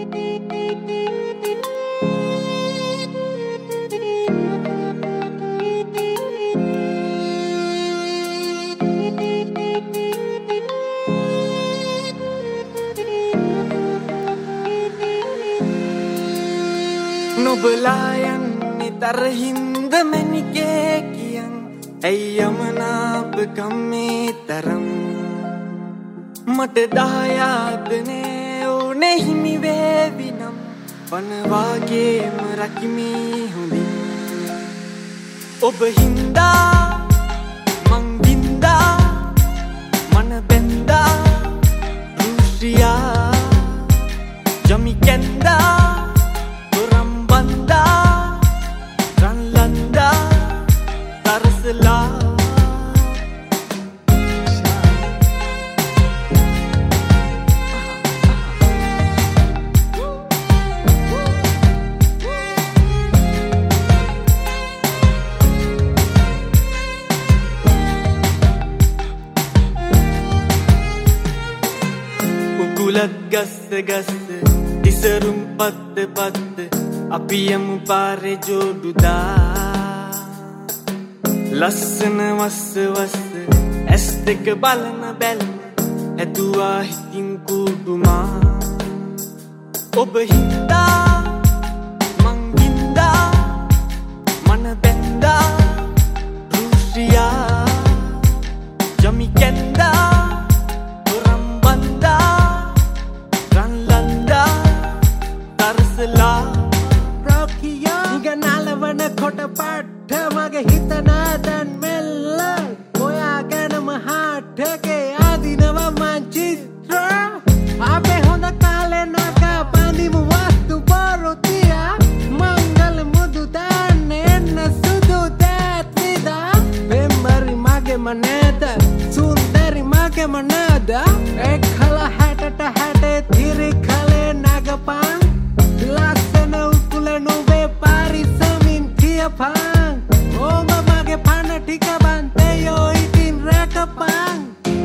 නොබලා යන්නේ තරහින්ද මැනිකේ කියන් ඇයි යමනාපකම් මේ තරම් මට දායාදනේ ඕනේ හිමි වේවිනම් වනවාගේම රකිමි හොඳින් ඔබ හින්දා මං වින්දා මන බැන්දා රුසියා ජමි කැන්දා උගුලක් ගස්ස ගස්ස ඉසරුම් පත්ත පත්ත අපි යමු පාරේ ජෝඩුදා ලස්සන වස්ස වස්ස ඇස් දෙක බලන බැලන ඇතුවා හිතින් කුඩුමා ඔබ හින්දා මං වින්දා මන බැන්දා රුසියා ජමි කැන්දා නිගනාලවන කොට පට්ට මගේ හිත නාදන් මෙල්ල ඔයා ගැනම හාට්ටගේ ආදිනව මං චිත්‍ර අපේ හොඳ කාලේ නගා බඳිමු වස්තු බොරුතියා මංගල මුදු දාන්න එන්න සුදු දෑත් විදා පෙම්බරි මගේම නේද සුන්දරි මගේම නේද එක්කල හැටට හැටේ තිරි කලේ නගපන් ලස්සන උකුල නුඹේ පාරිසමින් කියපන් ඕම මගේ පන ටික බන්තයෝ ඉතින් රැකපන්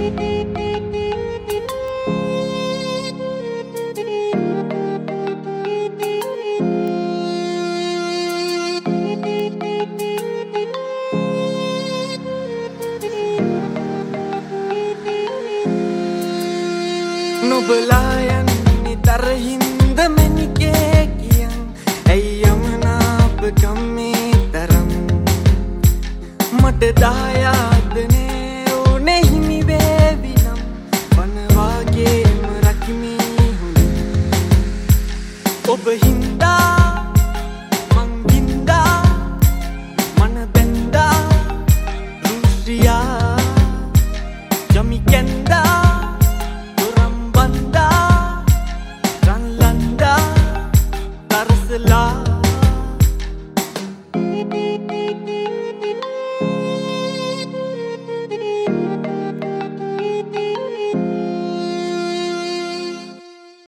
නොබලා යන්නේ තරහින්ද මැනිකේ කියන් ඇයි යමනාපකම් මේ තරම් මට දායාදනේ ඕනේ හිමි වේවිනම් වනවාගේම රකිමි හොඳින් ඔබ හින්දා මං වින්දා මන බැන්දා රුසියා ජමි කැන්දා love